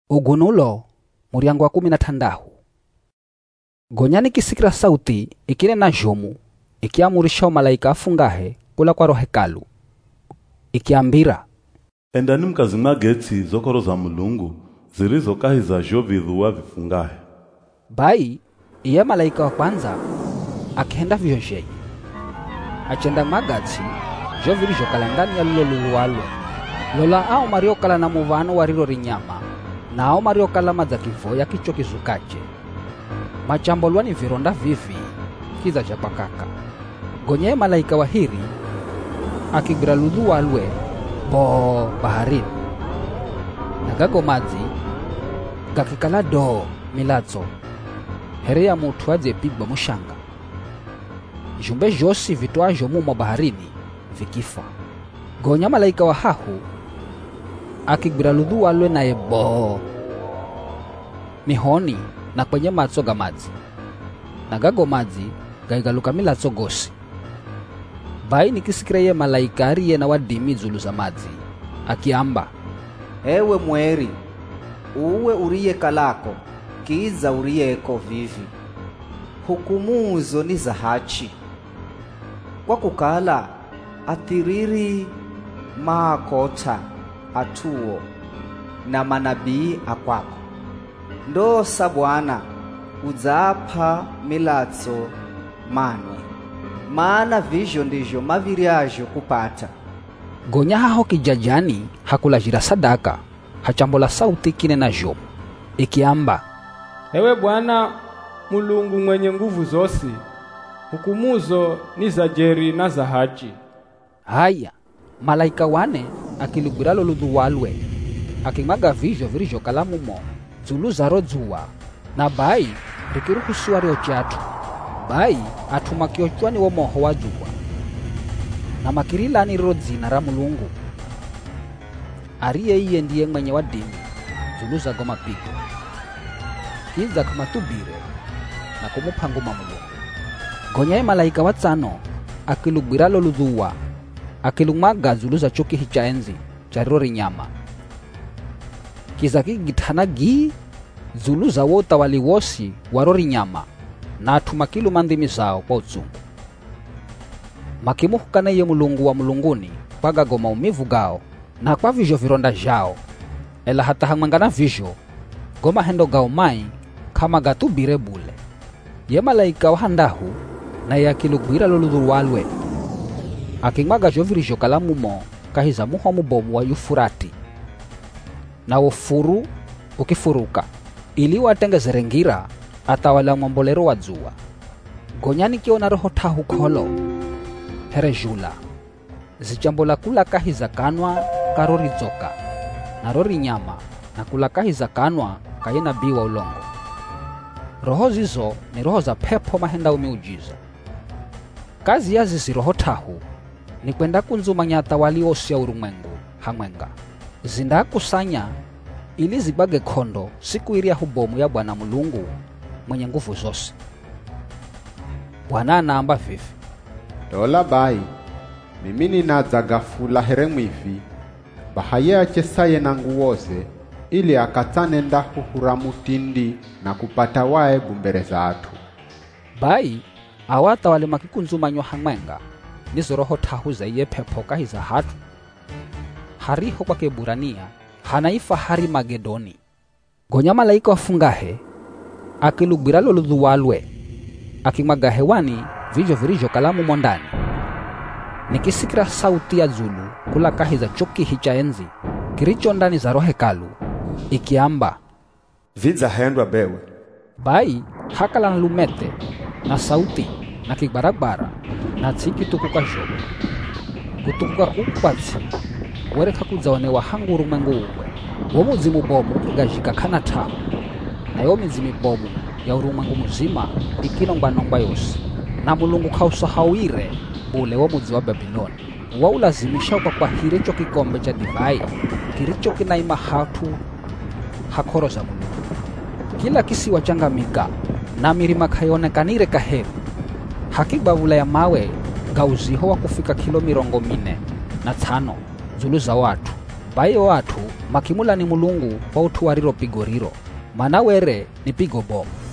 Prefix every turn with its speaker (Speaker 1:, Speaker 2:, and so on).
Speaker 1: Ugunulo muriango wa 16. Gonyani kisikira sauti ikine na jomu ikiamurisha malaika afungahe kula kwa rohekalu ikiambira,
Speaker 2: endani mkazimagetsi zokoro za mulungu zilizokahi za jovidhuwa vifungahe.
Speaker 1: Bai iye malaika wa kwanza akihenda vyojei achenda magatsi jovilizhokala ndani ya luloluwalwe lola ao mariokala na muvano wariro rinyama na ao mariokala madzakivo ya kicho kizukache machambolwa ni vironda vivi kiza cha pakaka. Gonye malaika wa hiri akigira luluwalwe bo baharini na gago madzi gakikala do milatso here ya mutu adzepigwa mushanga jumbe josi vitwajo mumo baharini vikifa. Gonya malaika wa hahu akigira luluwalwe naye bo mihoni na kwenye matso ga madzi na gago madzi gaigaluka milatso gosi. Bai nikisikira ye malaika ariye na wadimi zulu za madzi akiamba,
Speaker 3: ewe mweri uwe uriye kalako kiza uriyeko vivi hukumuzo ni za hachi kwa kukala atiriri maakota atuo na manabii akwako ndosa Bwana udzapha milatso manwe maana vizho ndizho maviryajo kupata.
Speaker 1: Gonya haho kijajani hakulajira sadaka hachambola sauti kine na jomu ikiamba,
Speaker 4: ewe Bwana Mulungu mwenye nguvu zosi hukumuzo ni za jeri na za hachi.
Speaker 1: Haya malaika wane akilugwira luluwalwe akimaga vizho virizhokala mumo zulu zaro dzuwa na bai rikiruhusiwa rio chatu. Bai atuma kiochwani wo moho wa dzuwa na makirilani riro dzina ra Mulungu ariye iye ndiye mwenye wa dini zulu za goma pigo kiza kamatubire na kumupanguma Mulungu. Gonyaye malaika wa tsano akilugwira luluwa akilumaga zulu za choki hicha enzi chariro rinyama kiza kigitana gi zulu za wota waliwosi warori nyama na atuma kilu mandhimi zao kwa utsungu makimuhukana ye Mulungu wa mulunguni kwa gago maumivu gao na kwa vizho vironda jao ela hata hamwengana vizho goma hendo gao mai kama gatubire bule. Ye malaika wa handahu na ye akilugwira luluwalwe akimwaga jovirisho kalamumo kahiza muho mubomu wa Yufurati na ufuru ukifuruka ili watengezere ngira atawala mwambolero wa dzuwa. Gonyani kiona roho tahu kolo herejula zichambola kula kahiza kanwa karori dzoka na rori nyama na kula kahiza kanwa kayena biwa ulongo. Roho zizo ni roho za pepo mahenda umiujiza. Kazi ya zizi roho tahu ni kwenda kunzumanya atawali osi ya urumwengu hamwenga zinda kusanya ili zibage kondo siku iria hubomu ya Bwana Mulungu mwenye nguvu zose. Bwana anaamba vivi,
Speaker 5: dola bai mimi ninadzagafula here mwivi bahaye achesaye nangu wose ili akatane ndahuhura mutindi na kupata wae bumbere za atu.
Speaker 1: Bai awata wale makikunzumanywa hamwenga nizo roho tahu za iye pepo kahiza hatu hariho kwa Keburania hanaifa hari Magedoni. Gonya malaika wafungahe akilugwira luluwalwe akimwaga hewani vizho virizho kalamu mondani nikisikira sauti ya zulu kula kahiza choki hicha enzi kiricho ndani za rohekalu ikiamba,
Speaker 6: vidza hendwa bewe.
Speaker 1: Bai hakala na lumete na sauti na kibarabara na tsiki tukuka jogo kutukuka upatsi wereka kudzaone wahangu urumwengu uwe womuzimu bomu gajika kana tahu na yo mizimi bomu ya urumwengu muzima ikinongbanongba yose na Mulungu kausahawire bule womuzi wa Babiloni waulazimisha kwa hiricho kikombe cha divai kiricho kinaima hatu hakoro za Mulungu. Kila kisiwa changamika na mirima kayonekanire kaheru hakibavula ya mawe gauziho wa kufika kilo 405 zulu za watu bayo watu makimula ni mulungu kwa utuwariro pigo riro, mana were ni pigo bomu.